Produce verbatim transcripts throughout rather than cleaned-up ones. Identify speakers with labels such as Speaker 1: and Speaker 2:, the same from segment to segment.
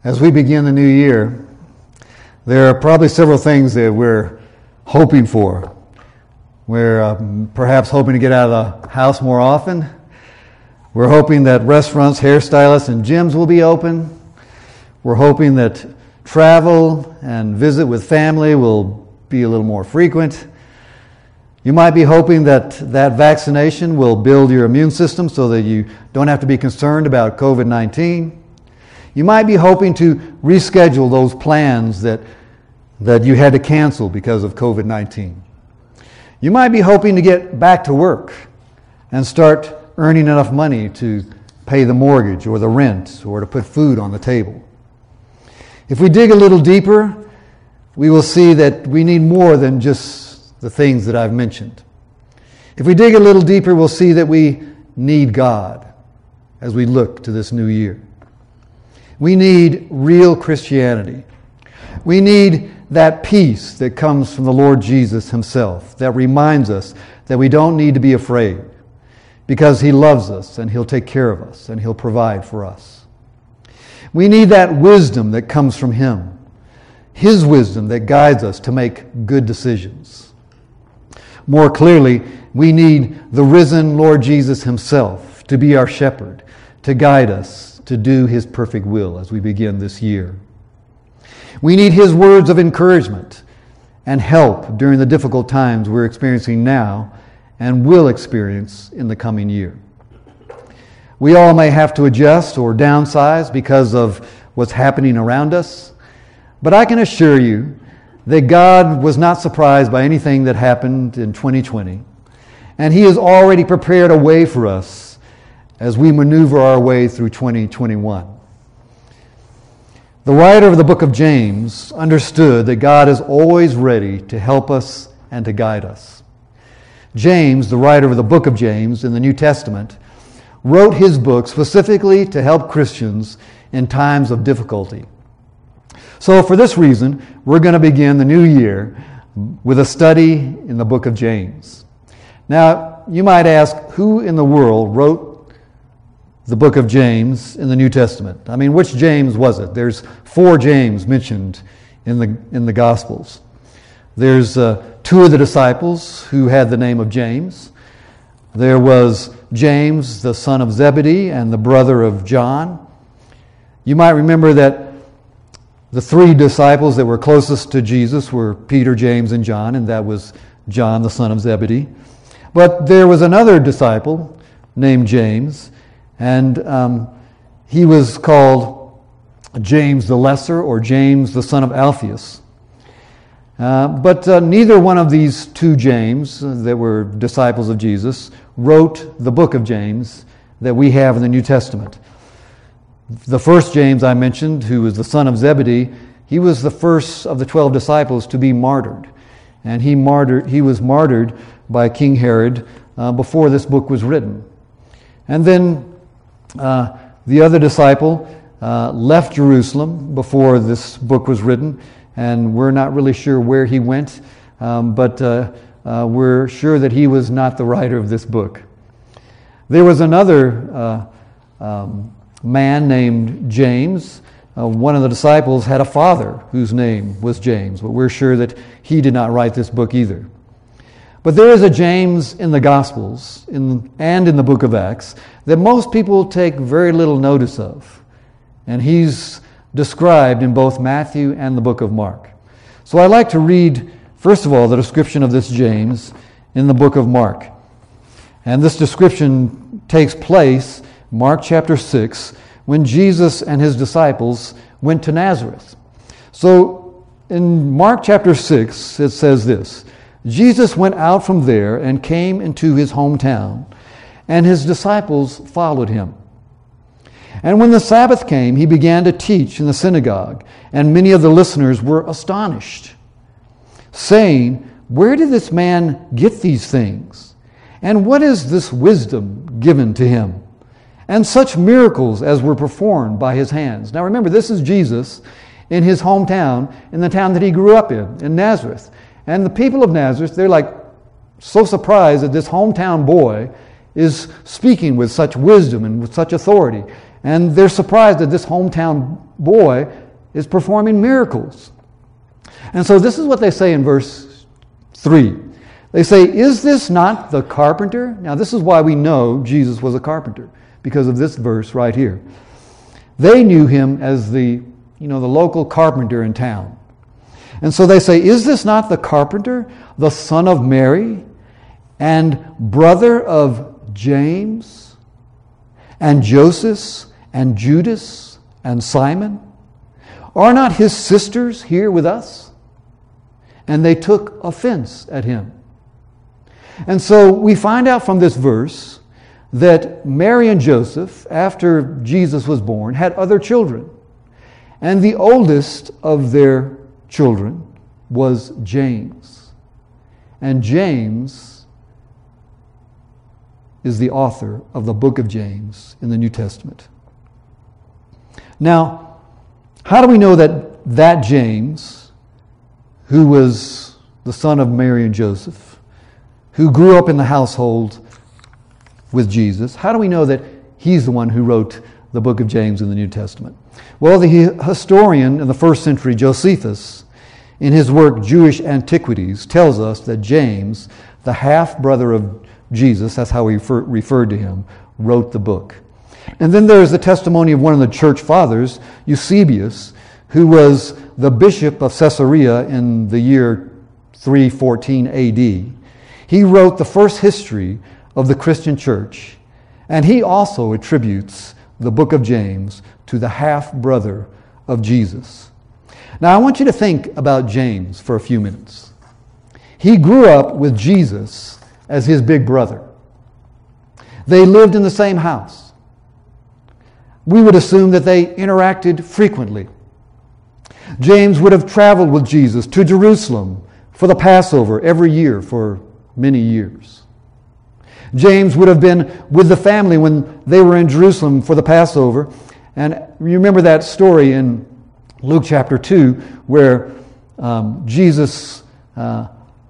Speaker 1: As we begin the new year, there are probably several things that we're hoping for. We're um, perhaps hoping to get out of the house more often. We're hoping that restaurants, hairstylists, and gyms will be open. We're hoping that travel and visit with family will be a little more frequent. You might be hoping that that vaccination will build your immune system so that you don't have to be concerned about covid nineteen. You might be hoping to reschedule those plans that, that you had to cancel because of covid nineteen. You might be hoping to get back to work and start earning enough money to pay the mortgage or the rent or to put food on the table. If we dig a little deeper, we will see that we need more than just the things that I've mentioned. If we dig a little deeper, we'll see that we need God as we look to this new year. We need real Christianity. We need that peace that comes from the Lord Jesus Himself, that reminds us that we don't need to be afraid because He loves us and He'll take care of us and He'll provide for us. We need that wisdom that comes from Him, His wisdom that guides us to make good decisions. More clearly, we need the risen Lord Jesus Himself to be our shepherd, to guide us, to do His perfect will as we begin this year. We need His words of encouragement and help during the difficult times we're experiencing now and will experience in the coming year. We all may have to adjust or downsize because of what's happening around us, but I can assure you that God was not surprised by anything that happened in twenty twenty, and He has already prepared a way for us as we maneuver our way through twenty twenty-one. The writer of the book of James understood that God is always ready to help us and to guide us. James, the writer of the book of James in the New Testament, wrote his book specifically to help Christians in times of difficulty. So for this reason, we're going to begin the new year with a study in the book of James. Now, you might ask, who in the world wrote the book of James in the New Testament? I mean, which James was it? There's four James mentioned in the in the Gospels. There's uh, two of the disciples who had the name of James. There was James, the son of Zebedee, and the brother of John. You might remember that the three disciples that were closest to Jesus were Peter, James, and John, and that was John, the son of Zebedee. But there was another disciple named James, and um, he was called James the Lesser, or James the son of Alphaeus. Uh, but uh, neither one of these two James uh, that were disciples of Jesus wrote the book of James that we have in the New Testament. The first James I mentioned, who was the son of Zebedee, he was the first of the twelve disciples to be martyred. And he martyred. He was martyred by King Herod uh, before this book was written. And then Uh, the other disciple uh, left Jerusalem before this book was written, and we're not really sure where he went, um, but uh, uh, we're sure that he was not the writer of this book. There was another uh, um, man named James. Uh, one of the disciples had a father whose name was James, but we're sure that he did not write this book either. But there is a James in the Gospels in, and in the book of Acts that most people take very little notice of. And he's described in both Matthew and the book of Mark. So I'd like to read, first of all, the description of this James in the book of Mark. And this description takes place, Mark chapter six, when Jesus and his disciples went to Nazareth. So in Mark chapter six, it says this: Jesus went out from there and came into his hometown, and his disciples followed him. And when the Sabbath came, he began to teach in the synagogue, and many of the listeners were astonished, saying, "Where did this man get these things? And what is this wisdom given to him? And such miracles as were performed by his hands." Now remember, this is Jesus in his hometown, in the town that he grew up in, in Nazareth. And the people of Nazareth, they're like so surprised that this hometown boy is speaking with such wisdom and with such authority. And they're surprised that this hometown boy is performing miracles. And so this is what they say in verse three. They say, "Is this not the carpenter?" Now this is why we know Jesus was a carpenter, because of this verse right here. They knew him as the, you know, the local carpenter in town. And so they say, "Is this not the carpenter, the son of Mary, and brother of James, and Joseph, and Judas, and Simon? Are not his sisters here with us?" And they took offense at him. And so we find out from this verse that Mary and Joseph, after Jesus was born, had other children. And the oldest of their children was James. And James is the author of the book of James in the New Testament. Now, how do we know that that James, who was the son of Mary and Joseph, who grew up in the household with Jesus, how do we know that he's the one who wrote the book of James in the New Testament? Well, the historian in the first century, Josephus, in his work Jewish Antiquities, tells us that James, the half-brother of Jesus, that's how he refer, referred to him, wrote the book. And then there's the testimony of one of the church fathers, Eusebius, who was the bishop of Caesarea in the year three fourteen A D. He wrote the first history of the Christian church, and he also attributes the book of James to the half-brother of Jesus. Now I want you to think about James for a few minutes. He grew up with Jesus as his big brother. They lived in the same house. We would assume that they interacted frequently. James would have traveled with Jesus to Jerusalem for the Passover every year for many years. James would have been with the family when they were in Jerusalem for the Passover. And you remember that story in Luke chapter two where um, Jesus uh,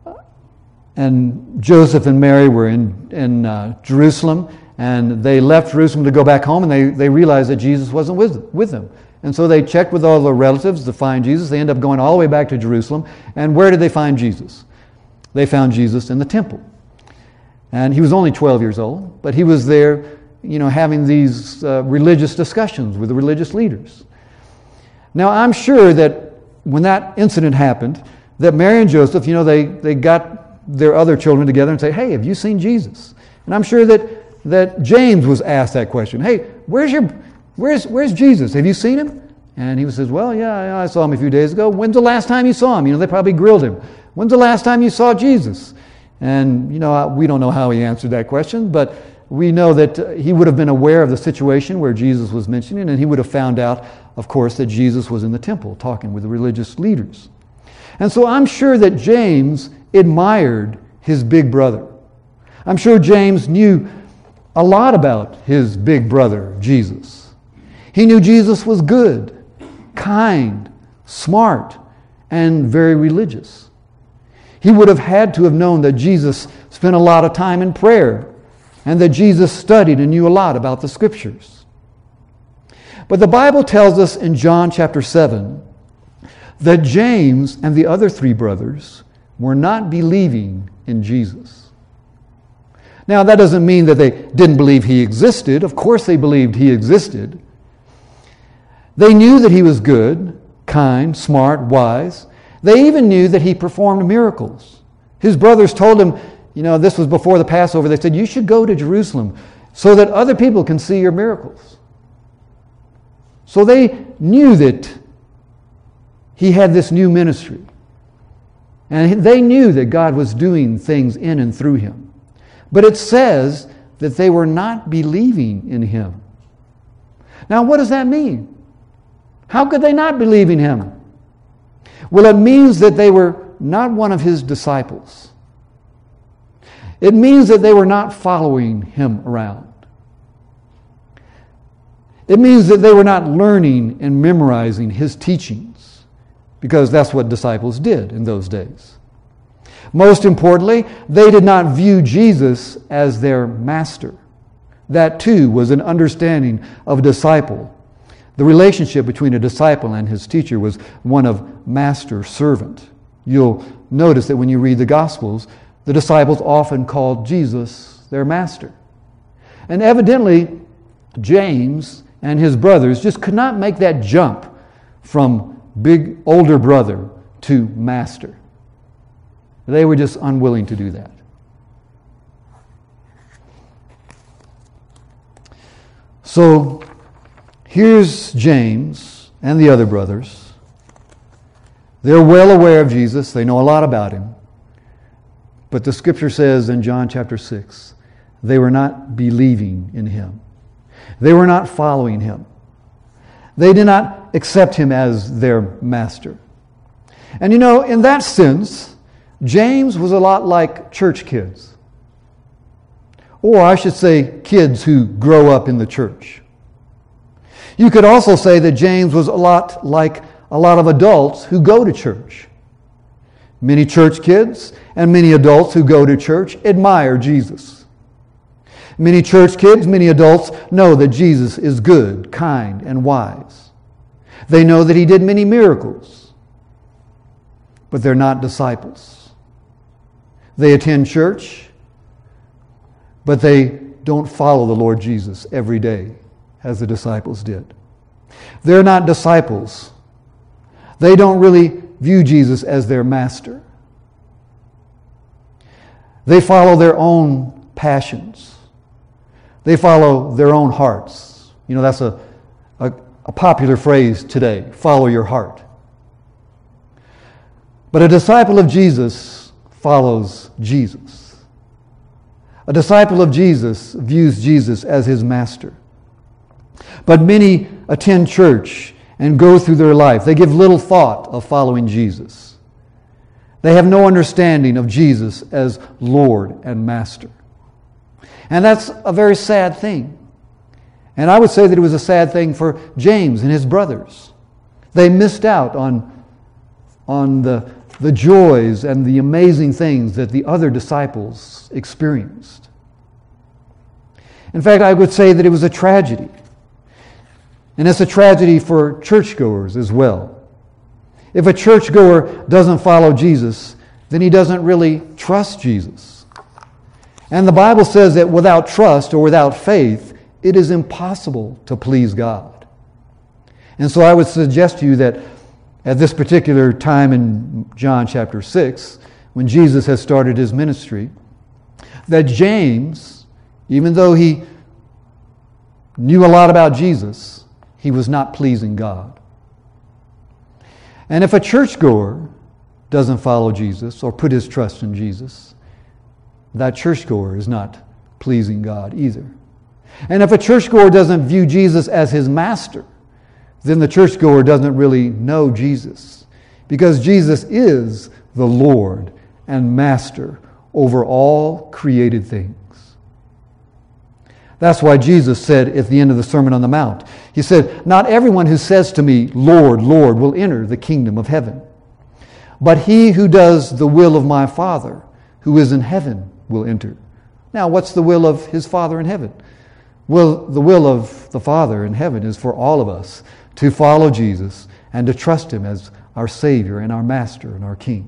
Speaker 1: and Joseph and Mary were in, in uh, Jerusalem, and they left Jerusalem to go back home, and they, they realized that Jesus wasn't with, with them. And so they checked with all their relatives to find Jesus. They end up going all the way back to Jerusalem. And where did they find Jesus? They found Jesus in the temple. And he was only twelve years old, but he was there, you know, having these uh, religious discussions with the religious leaders. Now, I'm sure that when that incident happened, that Mary and Joseph, you know, they, they got their other children together and say, "Hey, have you seen Jesus?" And I'm sure that, that James was asked that question. "Hey, where's your, where's, where's Jesus? Have you seen him?" And he says, "Well, yeah, I saw him a few days ago." "When's the last time you saw him?" You know, they probably grilled him. "When's the last time you saw Jesus?" And, you know, we don't know how he answered that question, but we know that he would have been aware of the situation where Jesus was mentioning, and he would have found out, of course, that Jesus was in the temple talking with the religious leaders. And so I'm sure that James admired his big brother. I'm sure James knew a lot about his big brother, Jesus. He knew Jesus was good, kind, smart, and very religious. He would have had to have known that Jesus spent a lot of time in prayer and that Jesus studied and knew a lot about the Scriptures. But the Bible tells us in John chapter seven that James and the other three brothers were not believing in Jesus. Now, that doesn't mean that they didn't believe he existed. Of course they believed he existed. They knew that he was good, kind, smart, wise. They even knew that he performed miracles. His brothers told him, you know, this was before the Passover, they said, "You should go to Jerusalem so that other people can see your miracles." So they knew that he had this new ministry. And they knew that God was doing things in and through him. But it says that they were not believing in him. Now, what does that mean? How could they not believe in him? Well, it means that they were not one of his disciples. It means that they were not following him around. It means that they were not learning and memorizing his teachings, because that's what disciples did in those days. Most importantly, they did not view Jesus as their master. That too was an understanding of a disciple. The relationship between a disciple and his teacher was one of master-servant. You'll notice that when you read the Gospels, the disciples often called Jesus their master. And evidently, James and his brothers just could not make that jump from big older brother to master. They were just unwilling to do that. So here's James and the other brothers. They're well aware of Jesus. They know a lot about him. But the scripture says in John chapter six, they were not believing in him. They were not following him. They did not accept him as their master. And you know, in that sense, James was a lot like church kids. Or I should say, kids who grow up in the church. You could also say that James was a lot like a lot of adults who go to church. Many church kids and many adults who go to church admire Jesus. Many church kids, many adults know that Jesus is good, kind, and wise. They know that he did many miracles, but they're not disciples. They attend church, but they don't follow the Lord Jesus every day as the disciples did. They're not disciples. They don't really view Jesus as their master. They follow their own passions. They follow their own hearts. You know, that's a, a, a popular phrase today, follow your heart. But a disciple of Jesus follows Jesus. A disciple of Jesus views Jesus as his master. But many attend church and go through their life. They give little thought of following Jesus. They have no understanding of Jesus as Lord and Master. And that's a very sad thing. And I would say that it was a sad thing for James and his brothers. They missed out on, on the, the joys and the amazing things that the other disciples experienced. In fact, I would say that it was a tragedy. And it's a tragedy for churchgoers as well. If a churchgoer doesn't follow Jesus, then he doesn't really trust Jesus. And the Bible says that without trust or without faith, it is impossible to please God. And so I would suggest to you that at this particular time in John chapter six, when Jesus has started his ministry, that James, even though he knew a lot about Jesus, he was not pleasing God. And if a churchgoer doesn't follow Jesus or put his trust in Jesus, that churchgoer is not pleasing God either. And if a churchgoer doesn't view Jesus as his master, then the churchgoer doesn't really know Jesus. Because Jesus is the Lord and Master over all created things. That's why Jesus said at the end of the Sermon on the Mount, he said, "Not everyone who says to me, 'Lord, Lord,' will enter the kingdom of heaven, but he who does the will of my Father who is in heaven will enter." Now, what's the will of his Father in heaven? Well, the will of the Father in heaven is for all of us to follow Jesus and to trust him as our Savior and our Master and our King.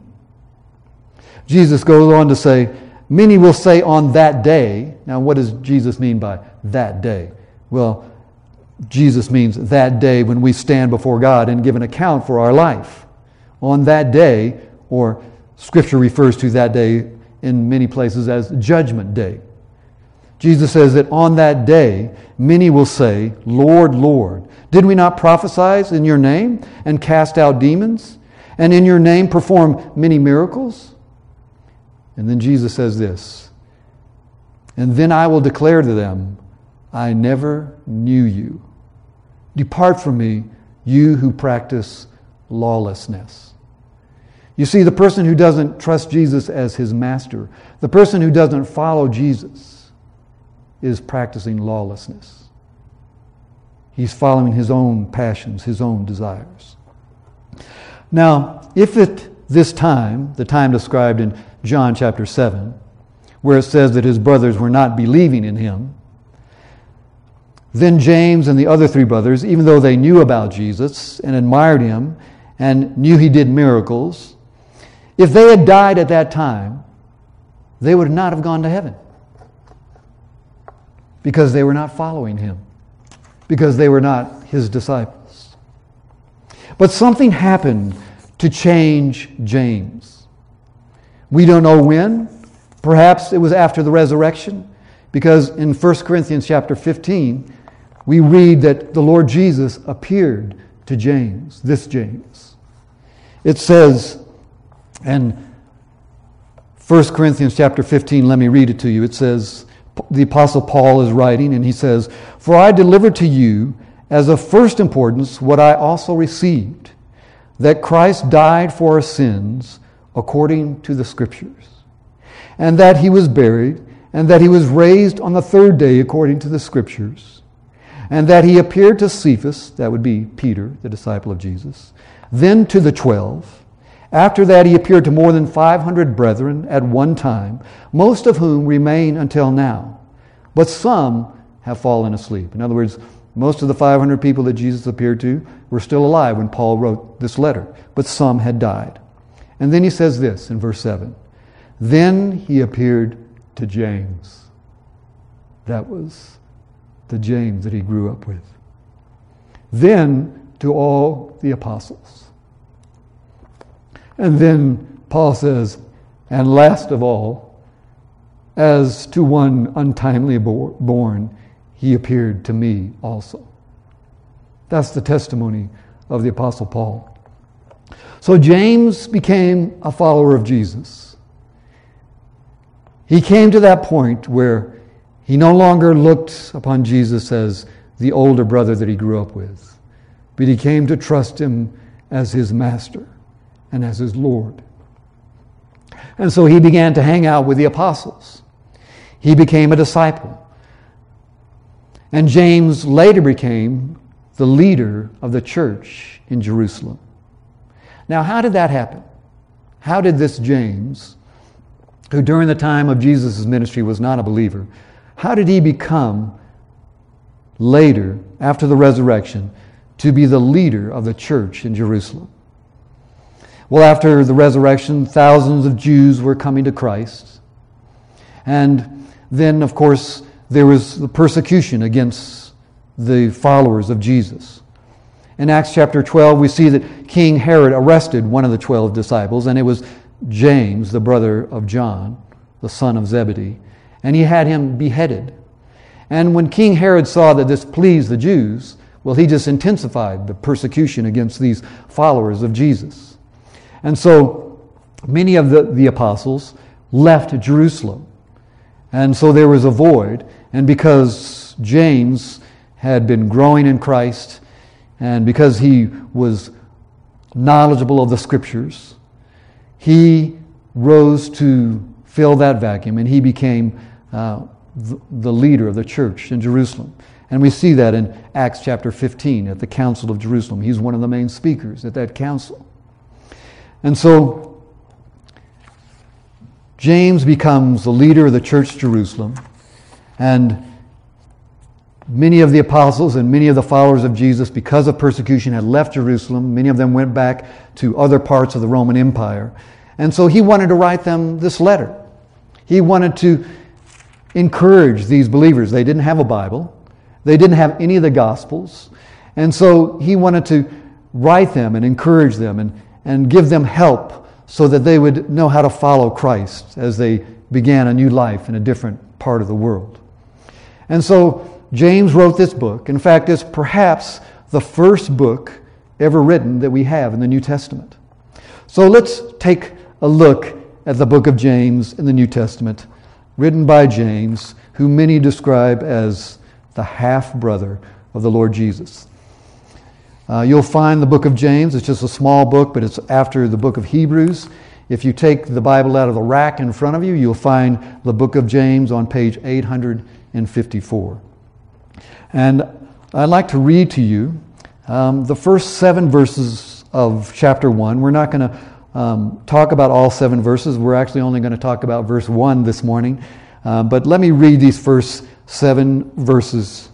Speaker 1: Jesus goes on to say, many will say on that day. Now, what does Jesus mean by that day? Well, Jesus means that day when we stand before God and give an account for our life. On that day, or Scripture refers to that day in many places as Judgment Day. Jesus says that on that day, many will say, "Lord, Lord, did we not prophesy in your name and cast out demons, and in your name perform many miracles?" And then Jesus says this, "And then I will declare to them, I never knew you. Depart from me, you who practice lawlessness." You see, the person who doesn't trust Jesus as his master, the person who doesn't follow Jesus, is practicing lawlessness. He's following his own passions, his own desires. Now, if at this time, the time described in John chapter seven, where it says that his brothers were not believing in him, Then James and the other three brothers, even though they knew about Jesus and admired him and knew he did miracles, if they had died at that time, they would not have gone to heaven. Because they were not following him. Because they were not his disciples. But something happened to change James. We don't know when. Perhaps it was after the resurrection. Because in First Corinthians chapter fifteen, we read that the Lord Jesus appeared to James, this James. It says in First Corinthians chapter fifteen, let me read it to you. It says, the Apostle Paul is writing, and he says, "For I delivered to you as of first importance what I also received, that Christ died for our sins according to the Scriptures, and that he was buried, and that he was raised on the third day according to the Scriptures, and that he appeared to Cephas," that would be Peter, the disciple of Jesus, "then to the twelve. After that he appeared to more than five hundred brethren at one time, most of whom remain until now. But some have fallen asleep." In other words, most of the five hundred people that Jesus appeared to were still alive when Paul wrote this letter, but some had died. And then he says this in verse seven, "Then he appeared to James." That was the James that he grew up with. "Then to all the apostles." And then Paul says, "And last of all, as to one untimely born, he appeared to me also." That's the testimony of the Apostle Paul. So James became a follower of Jesus. He came to that point where he no longer looked upon Jesus as the older brother that he grew up with, but he came to trust him as his master and as his Lord. And so he began to hang out with the apostles. He became a disciple. And James later became the leader of the church in Jerusalem. Now, how did that happen? How did this James, who during the time of Jesus' ministry was not a believer, how did he become later, after the resurrection, to be the leader of the church in Jerusalem? Well, after the resurrection, thousands of Jews were coming to Christ. And then, of course, there was the persecution against the followers of Jesus. In Acts chapter twelve, we see that King Herod arrested one of the twelve disciples, and it was James, the brother of John, the son of Zebedee, and he had him beheaded. And when King Herod saw that this pleased the Jews, well, he just intensified the persecution against these followers of Jesus. And so many of the, the apostles left Jerusalem. And so there was a void. And because James had been growing in Christ, and because he was knowledgeable of the Scriptures, he rose to fill that vacuum, and he became uh, the, the leader of the church in Jerusalem. And we see that in Acts chapter fifteen at the Council of Jerusalem. He's one of the main speakers at that council. And so James becomes the leader of the church in Jerusalem, and many of the apostles and many of the followers of Jesus, because of persecution, had left Jerusalem. Many of them went back to other parts of the Roman Empire. And so he wanted to write them this letter. He wanted to encourage these believers. They didn't have a Bible. They didn't have any of the Gospels. And so he wanted to write them and encourage them and and give them help so that they would know how to follow Christ as they began a new life in a different part of the world. And so James wrote this book. In fact, it's perhaps the first book ever written that we have in the New Testament. So let's take a look at the book of James in the New Testament, written by James, who many describe as the half-brother of the Lord Jesus. Uh, you'll find the book of James. It's just a small book, but it's after the book of Hebrews. If you take the Bible out of the rack in front of you, you'll find the book of James on page eight hundred fifty-four. And I'd like to read to you um, the first seven verses of chapter one. We're not going to um, talk about all seven verses. We're actually only going to talk about verse one this morning. Uh, but let me read these first seven verses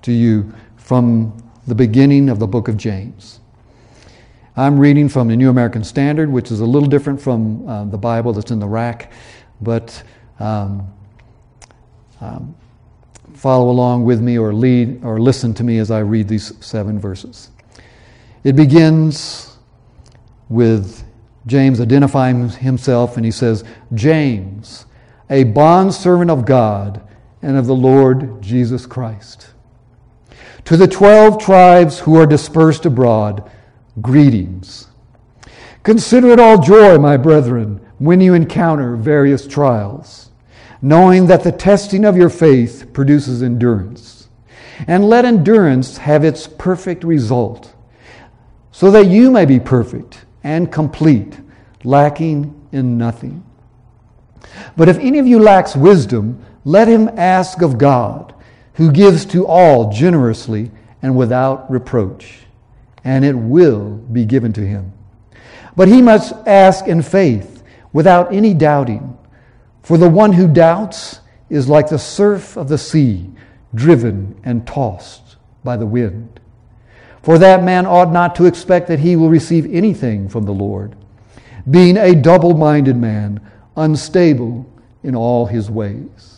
Speaker 1: to you from the beginning of the book of James. I'm reading from the New American Standard, which is a little different from uh, the Bible that's in the rack, but um, um, follow along with me or lead or listen to me as I read these seven verses. It begins with James identifying himself, and he says, James, a bondservant of God and of the Lord Jesus Christ. To the twelve tribes who are dispersed abroad, greetings. Consider it all joy, my brethren, when you encounter various trials, knowing that the testing of your faith produces endurance. And let endurance have its perfect result, so that you may be perfect and complete, lacking in nothing. But if any of you lacks wisdom, let him ask of God, who gives to all generously and without reproach, and it will be given to him. But he must ask in faith, without any doubting. For the one who doubts is like the surf of the sea, driven and tossed by the wind. For that man ought not to expect that he will receive anything from the Lord, being a double-minded man, unstable in all his ways.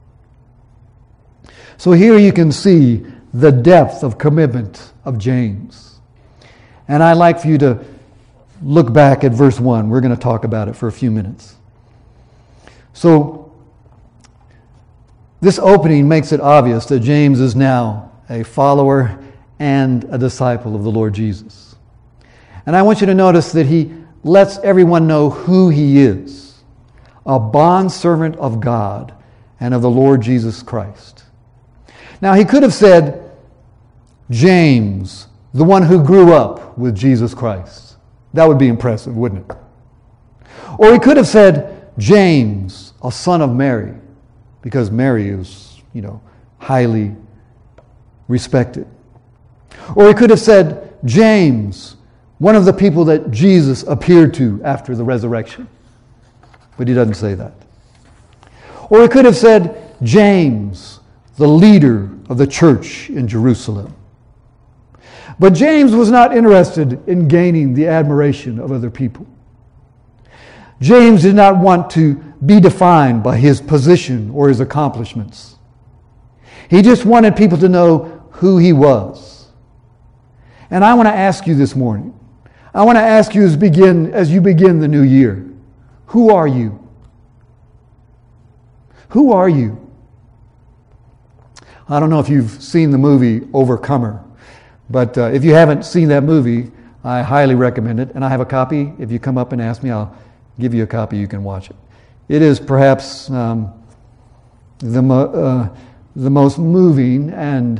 Speaker 1: So here you can see the depth of commitment of James. And I'd like for you to look back at verse one. We're going to talk about it for a few minutes. So this opening makes it obvious that James is now a follower and a disciple of the Lord Jesus. And I want you to notice that he lets everyone know who he is, a bondservant of God and of the Lord Jesus Christ. Now, he could have said, James, the one who grew up with Jesus Christ. That would be impressive, wouldn't it? Or he could have said, James, a son of Mary, because Mary is, you know, highly respected. Or he could have said, James, one of the people that Jesus appeared to after the resurrection. But he doesn't say that. Or he could have said, James, the leader of the church in Jerusalem. But James was not interested in gaining the admiration of other people. James did not want to be defined by his position or his accomplishments. He just wanted people to know who he was. And I want to ask you this morning, I want to ask you as begin as you begin the new year, who are you? Who are you? I don't know if you've seen the movie Overcomer, but uh, if you haven't seen that movie, I highly recommend it. And I have a copy. If you come up and ask me, I'll give you a copy. You can watch it. It is perhaps um, the mo- uh, the most moving and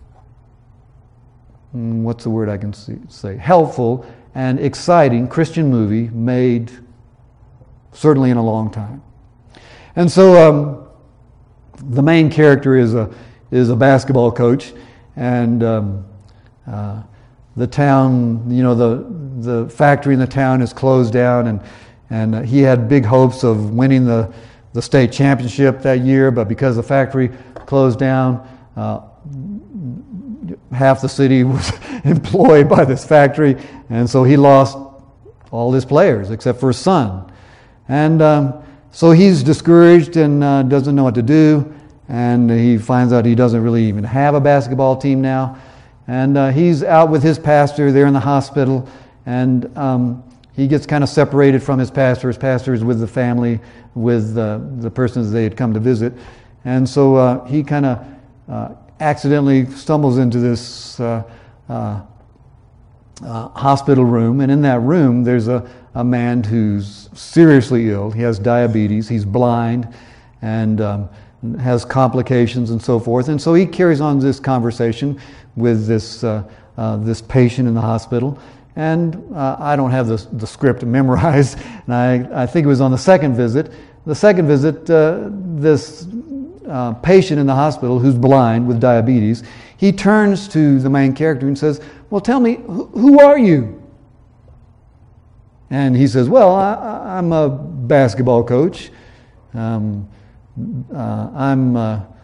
Speaker 1: mm, what's the word I can see, say helpful and exciting Christian movie made certainly in a long time. And so um, the main character is a is a basketball coach, and um, uh, the town, you know, the the factory in the town is closed down, and and he had big hopes of winning the the state championship that year, but because the factory closed down, uh, half the city was employed by this factory, and so he lost all his players except for his son, and um, so he's discouraged and uh, doesn't know what to do. And he finds out he doesn't really even have a basketball team now. And uh, he's out with his pastor. They're in the hospital. And um, he gets kind of separated from his pastor. His pastor is with the family, with uh, the persons they had come to visit. And so uh, he kind of uh, accidentally stumbles into this uh, uh, uh, hospital room. And in that room, there's a, a man who's seriously ill. He has diabetes. He's blind. And Um, has complications and so forth. And so he carries on this conversation with this uh, uh, this patient in the hospital. And uh, I don't have the, the script memorized, and I, I think it was on the second visit. The second visit, uh, this uh, patient in the hospital who's blind with diabetes, he turns to the main character and says, well, tell me, who, who are you? And he says, well, I, I'm a basketball coach. Um, Uh, I'm uh,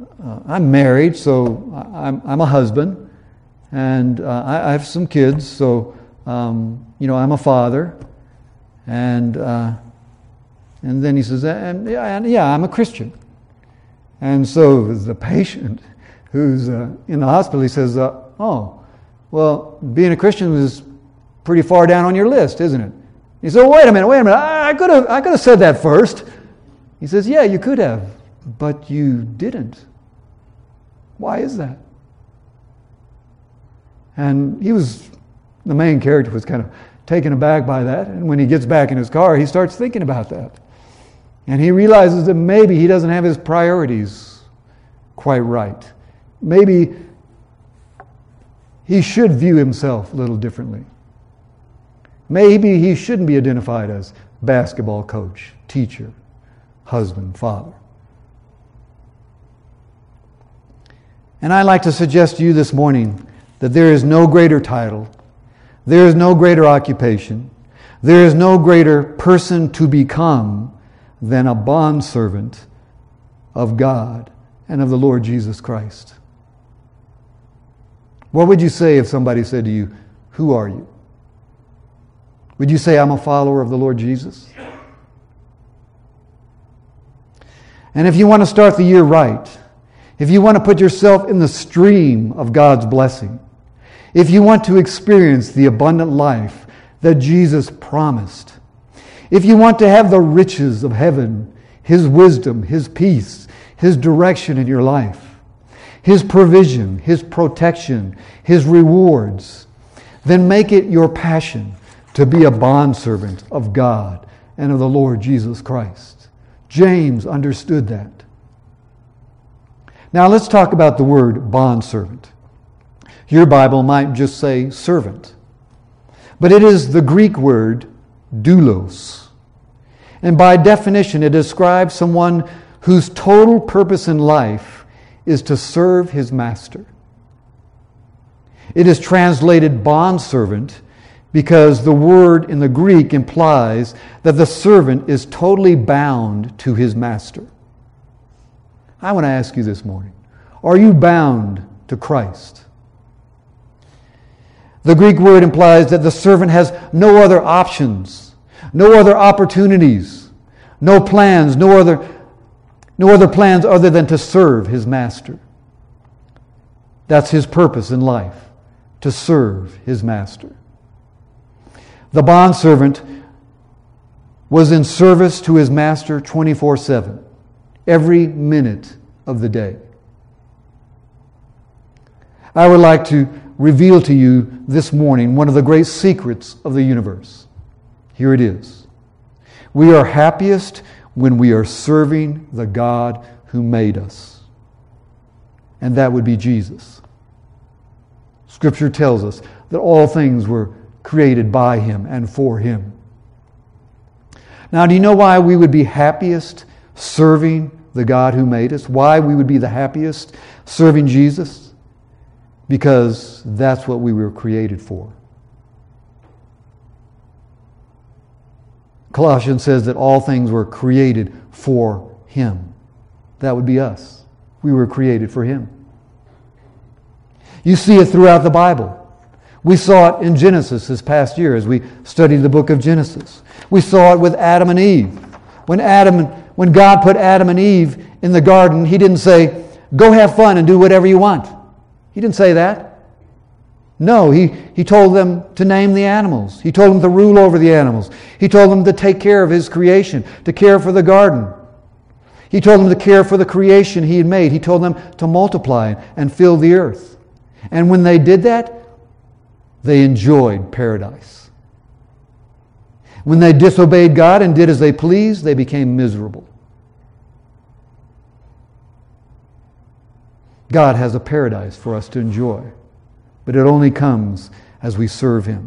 Speaker 1: uh, I'm married, so I'm, I'm a husband, and uh, I, I have some kids, so um, you know, I'm a father, and uh, and then he says, and yeah, and yeah, I'm a Christian. And so the patient who's uh, in the hospital, he says, uh, oh, well, being a Christian is pretty far down on your list, isn't it? He said, well, wait a minute, wait a minute, I could have I could have said that first. He says, yeah, you could have, but you didn't. Why is that? And he was, the main character was kind of taken aback by that, and when he gets back in his car, he starts thinking about that. And he realizes that maybe he doesn't have his priorities quite right. Maybe he should view himself a little differently. Maybe he shouldn't be identified as basketball coach, teacher, husband, father. And I'd like to suggest to you this morning that there is no greater title, there is no greater occupation, there is no greater person to become than a bondservant of God and of the Lord Jesus Christ. What would you say if somebody said to you, who are you? Would you say, I'm a follower of the Lord Jesus? And if you want to start the year right, if you want to put yourself in the stream of God's blessing, if you want to experience the abundant life that Jesus promised, if you want to have the riches of heaven, His wisdom, His peace, His direction in your life, His provision, His protection, His rewards, then make it your passion to be a bondservant of God and of the Lord Jesus Christ. James understood that. Now let's talk about the word bondservant. Your Bible might just say servant, but it is the Greek word doulos. And by definition, it describes someone whose total purpose in life is to serve his master. It is translated bondservant because the word in the Greek implies that the servant is totally bound to his master. I want to ask you this morning, are you bound to Christ? The Greek word implies that the servant has no other options, no other opportunities, no plans, no other, no other plans other than to serve his master. That's his purpose in life, to serve his master. The bondservant was in service to his master twenty-four seven, every minute of the day. I would like to reveal to you this morning one of the great secrets of the universe. Here it is. We are happiest when we are serving the God who made us. And that would be Jesus. Scripture tells us that all things were created by Him and for Him. Now, do you know why we would be happiest serving the God who made us? Why we would be the happiest serving Jesus? Because that's what we were created for. Colossians says that all things were created for Him. That would be us. We were created for Him. You see it throughout the Bible. We saw it in Genesis this past year as we studied the book of Genesis. We saw it with Adam and Eve. When Adam, when God put Adam and Eve in the garden, He didn't say, go have fun and do whatever you want. He didn't say that. No, he, he told them to name the animals. He told them to rule over the animals. He told them to take care of His creation, to care for the garden. He told them to care for the creation He had made. He told them to multiply and fill the earth. And when they did that, they enjoyed paradise. When they disobeyed God and did as they pleased, they became miserable. God has a paradise for us to enjoy, but it only comes as we serve Him.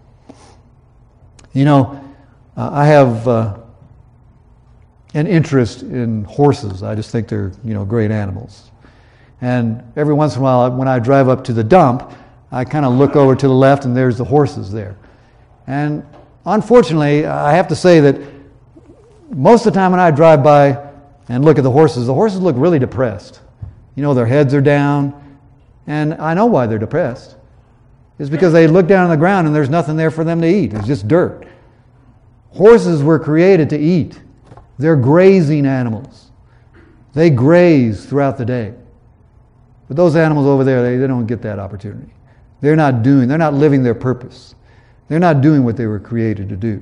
Speaker 1: You know, uh, I have uh, an interest in horses. I just think they're, you know, great animals. And every once in a while, when I drive up to the dump, I kind of look over to the left and there's the horses there. And unfortunately, I have to say that most of the time when I drive by and look at the horses, the horses look really depressed. You know, their heads are down. And I know why they're depressed. It's because they look down on the ground and there's nothing there for them to eat. It's just dirt. Horses were created to eat. They're grazing animals. They graze throughout the day. But those animals over there, they, they don't get that opportunity. They're not doing, they're not living their purpose. They're not doing what they were created to do.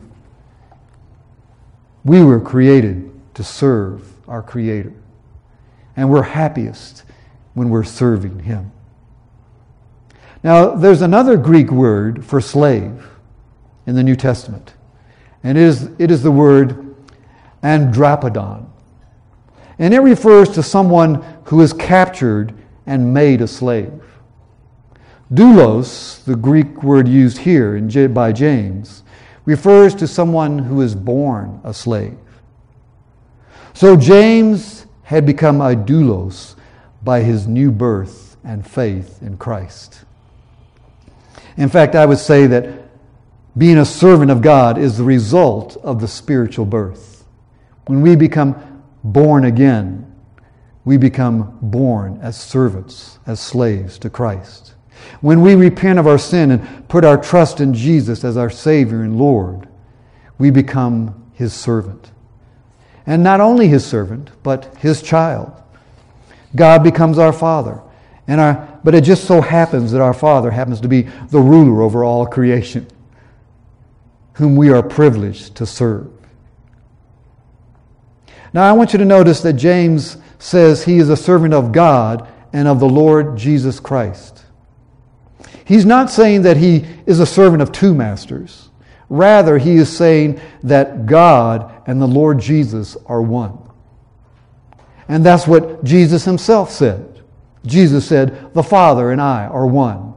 Speaker 1: We were created to serve our Creator. And we're happiest when we're serving Him. Now, there's another Greek word for slave in the New Testament. And it is, it is the word andropodon. And it refers to someone who is captured and made a slave. Doulos, the Greek word used here in, by James, refers to someone who is born a slave. So James had become a doulos by his new birth and faith in Christ. In fact, I would say that being a servant of God is the result of the spiritual birth. When we become born again, we become born as servants, as slaves to Christ. When we repent of our sin and put our trust in Jesus as our Savior and Lord, we become His servant. And not only His servant, but His child. God becomes our Father. And our, but it just so happens that our Father happens to be the ruler over all creation, whom we are privileged to serve. Now I want you to notice that James says he is a servant of God and of the Lord Jesus Christ. He's not saying that he is a servant of two masters. Rather, he is saying that God and the Lord Jesus are one. And that's what Jesus Himself said. Jesus said, "The Father and I are one."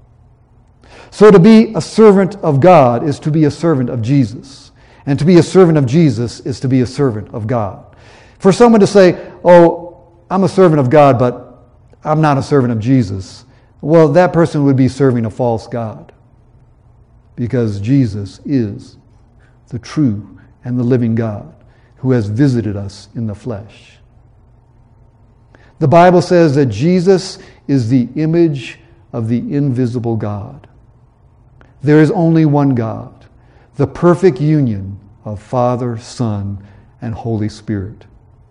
Speaker 1: So to be a servant of God is to be a servant of Jesus. And to be a servant of Jesus is to be a servant of God. For someone to say, "Oh, I'm a servant of God, but I'm not a servant of Jesus," well, that person would be serving a false God. Because Jesus is the true and the living God who has visited us in the flesh. The Bible says that Jesus is the image of the invisible God. There is only one God, the perfect union of Father, Son, and Holy Spirit.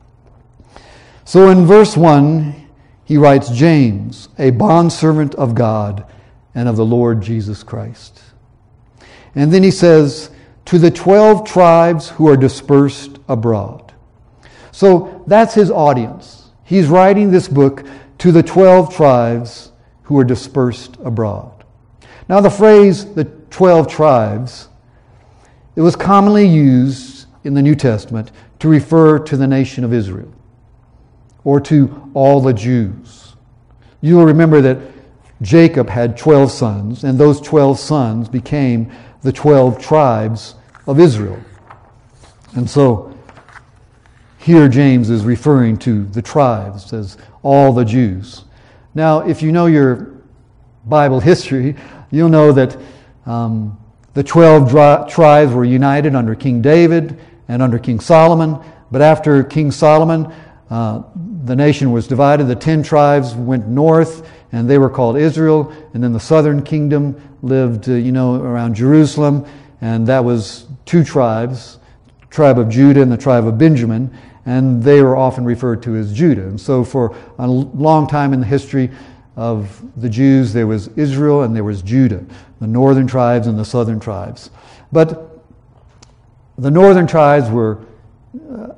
Speaker 1: So in verse one, he writes, James, a bondservant of God and of the Lord Jesus Christ. And then he says, to the twelve tribes who are dispersed abroad. So that's his audience. He's writing this book to the twelve tribes who are dispersed abroad. Now the phrase, the twelve tribes, it was commonly used in the New Testament to refer to the nation of Israel or to all the Jews. You will remember that Jacob had twelve sons, and those twelve sons became the twelve tribes of Israel. And so here James is referring to the tribes as all the Jews. Now, if you know your Bible history, you'll know that um, the twelve dri- tribes were united under King David and under King Solomon. But after King Solomon, uh, the nation was divided. The ten tribes went north, and they were called Israel. And then the southern kingdom lived, uh, you know, around Jerusalem. And that was two tribes, the tribe of Judah and the tribe of Benjamin. And they were often referred to as Judah. And so for a long time in the history of the Jews, there was Israel and there was Judah, the northern tribes and the southern tribes. But the northern tribes were uh,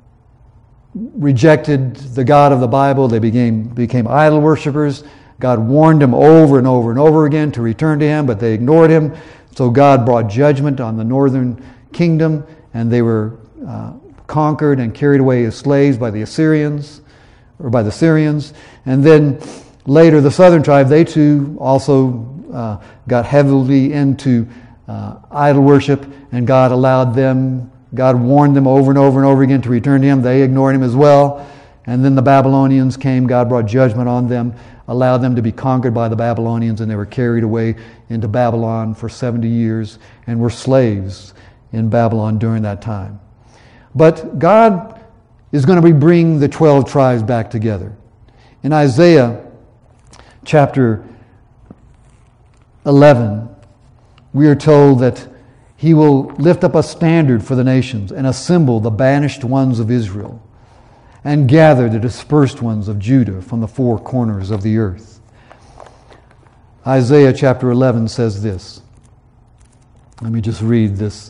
Speaker 1: rejected the God of the Bible. They became, became idol worshipers. God warned them over and over and over again to return to Him, but they ignored Him. So God brought judgment on the northern kingdom, and they were uh, conquered and carried away as slaves by the Assyrians, or by the Syrians. And then later the southern tribe, they too also uh, got heavily into uh, idol worship, and God allowed them, God warned them over and over and over again to return to Him. They ignored Him as well. And then the Babylonians came, God brought judgment on them, allowed them to be conquered by the Babylonians, and they were carried away into Babylon for seventy years and were slaves in Babylon during that time. But God is going to bring the twelve tribes back together. In Isaiah chapter eleven, we are told that He will lift up a standard for the nations and assemble the banished ones of Israel and gather the dispersed ones of Judah from the four corners of the earth. Isaiah chapter eleven says this. Let me just read this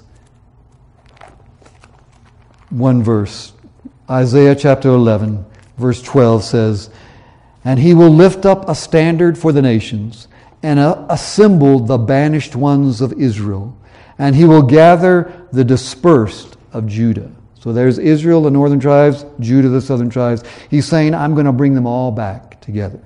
Speaker 1: one verse. Isaiah chapter eleven, verse twelve says, "And He will lift up a standard for the nations and assemble the banished ones of Israel, and He will gather the dispersed of Judah." So there's Israel, the northern tribes, Judah, the southern tribes. He's saying, I'm going to bring them all back together.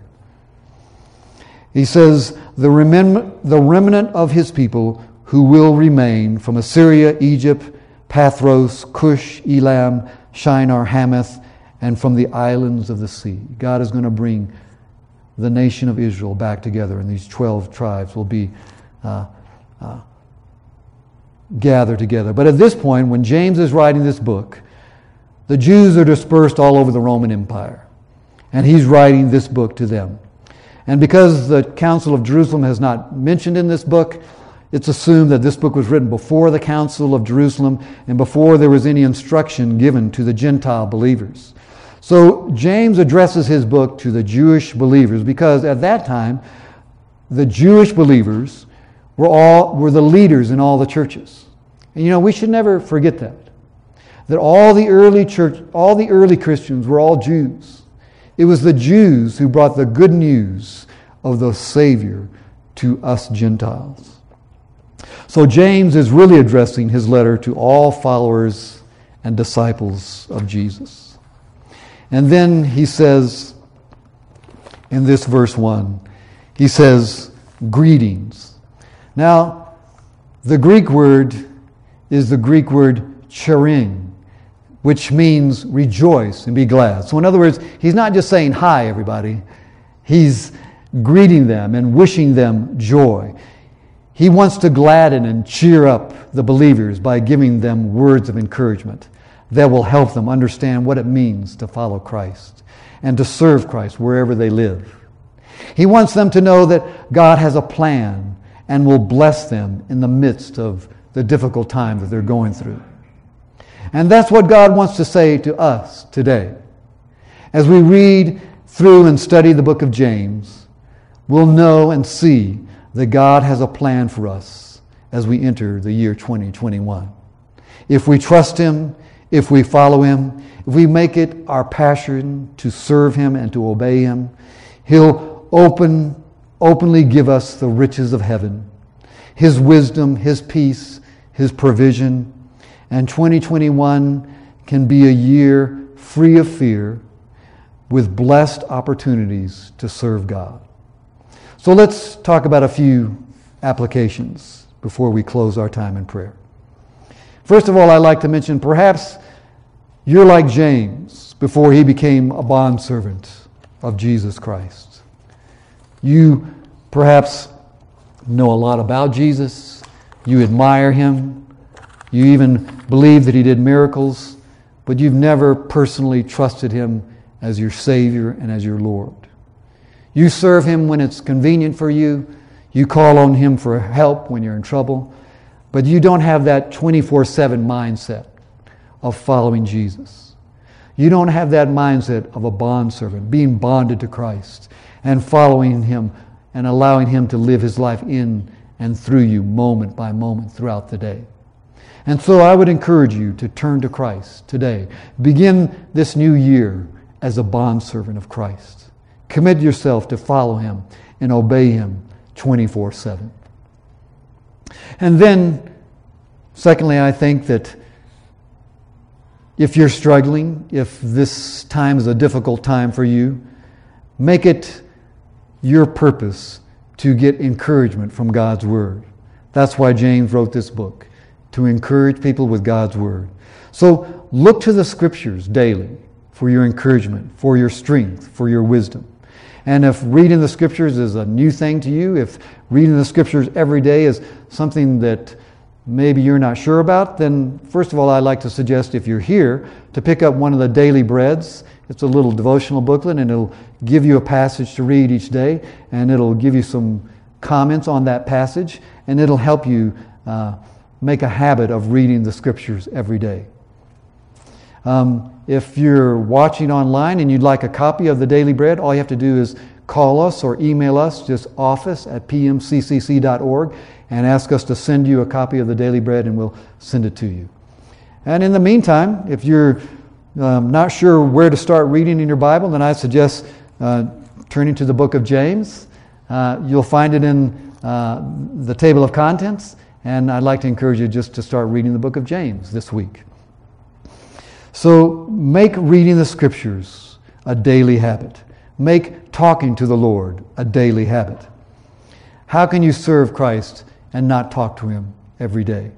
Speaker 1: He says, the remnant, the remnant of His people who will remain from Assyria, Egypt, Pathros, Cush, Elam, Shinar, Hamath, and from the islands of the sea. God is going to bring the nation of Israel back together, and these twelve tribes will be uh, uh, gathered together. But at this point, when James is writing this book, the Jews are dispersed all over the Roman Empire, and he's writing this book to them. And because the Council of Jerusalem has not mentioned in this book, it's assumed that this book was written before the Council of Jerusalem and before there was any instruction given to the Gentile believers. So James addresses his book to the Jewish believers because at that time, the Jewish believers were all were the leaders in all the churches. And you know, we should never forget that. That all the early church, all the early Christians were all Jews. It was the Jews who brought the good news of the Savior to us Gentiles. So James is really addressing his letter to all followers and disciples of Jesus. And then he says, in this verse one, he says, greetings. Now, the Greek word is the Greek word charin, which means rejoice and be glad. So in other words, he's not just saying, hi, everybody. He's greeting them and wishing them joy. He wants to gladden and cheer up the believers by giving them words of encouragement that will help them understand what it means to follow Christ and to serve Christ wherever they live. He wants them to know that God has a plan and will bless them in the midst of the difficult time that they're going through. And that's what God wants to say to us today. As we read through and study the book of James, we'll know and see that God has a plan for us as we enter the year twenty twenty-one. If we trust Him, if we follow Him, if we make it our passion to serve Him and to obey Him, He'll open, openly give us the riches of heaven, His wisdom, His peace, His provision. And twenty twenty-one can be a year free of fear with blessed opportunities to serve God. So let's talk about a few applications before we close our time in prayer. First of all, I'd like to mention perhaps you're like James before he became a bondservant of Jesus Christ. You perhaps know a lot about Jesus. You admire Him. You even believe that He did miracles, but you've never personally trusted Him as your Savior and as your Lord. You serve Him when it's convenient for you. You call on Him for help when you're in trouble. But you don't have that twenty-four seven mindset of following Jesus. You don't have that mindset of a bondservant, being bonded to Christ and following Him and allowing Him to live His life in and through you moment by moment throughout the day. And so I would encourage you to turn to Christ today. Begin this new year as a bondservant of Christ. Commit yourself to follow Him and obey Him twenty-four seven. And then, secondly, I think that if you're struggling, if this time is a difficult time for you, make it your purpose to get encouragement from God's Word. That's why James wrote this book, to encourage people with God's Word. So look to the Scriptures daily for your encouragement, for your strength, for your wisdom. And if reading the Scriptures is a new thing to you, if reading the Scriptures every day is something that maybe you're not sure about, then first of all, I'd like to suggest, if you're here, to pick up one of the Daily Breads. It's a little devotional booklet, and it'll give you a passage to read each day, and it'll give you some comments on that passage, and it'll help you uh, make a habit of reading the Scriptures every day. Um, if you're watching online and you'd like a copy of the Daily Bread, all you have to do is call us or email us, just office at p m c c c dot org, and ask us to send you a copy of the Daily Bread, and we'll send it to you. And in the meantime, if you're um, not sure where to start reading in your Bible, then I suggest uh, turning to the book of James. Uh, you'll find it in uh, the table of contents, and I'd like to encourage you just to start reading the book of James this week. So make reading the Scriptures a daily habit. Make talking to the Lord a daily habit. How can you serve Christ and not talk to Him every day?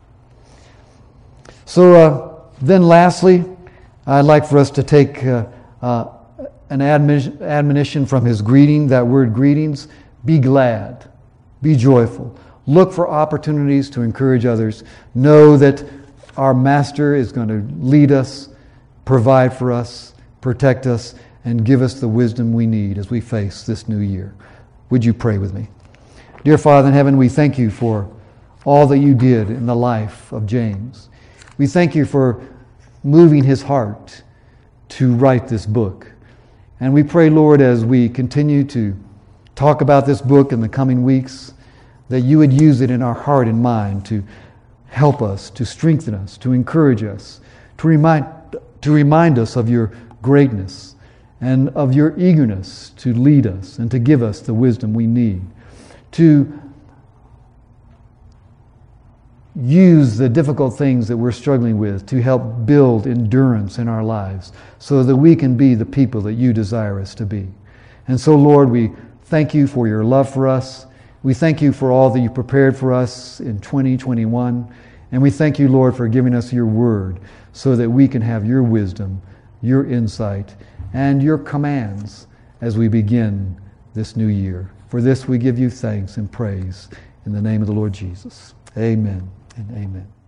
Speaker 1: So uh, then lastly, I'd like for us to take uh, uh, an admonition, admonition from His greeting, that word greetings. Be glad. Be joyful. Look for opportunities to encourage others. Know that our Master is going to lead us, provide for us, protect us, and give us the wisdom we need as we face this new year. Would you pray with me? Dear Father in heaven, we thank you for all that you did in the life of James. We thank you for moving his heart to write this book. And we pray, Lord, as we continue to talk about this book in the coming weeks, that you would use it in our heart and mind to help us, to strengthen us, to encourage us, to remind, to remind us of your greatness and of your eagerness to lead us and to give us the wisdom we need, to use the difficult things that we're struggling with to help build endurance in our lives so that we can be the people that you desire us to be. And so, Lord, we thank you for your love for us. We thank you for all that you prepared for us in twenty twenty-one. And we thank you, Lord, for giving us your word so that we can have your wisdom, your insight, and your commands as we begin this new year. For this we give you thanks and praise in the name of the Lord Jesus. Amen and amen.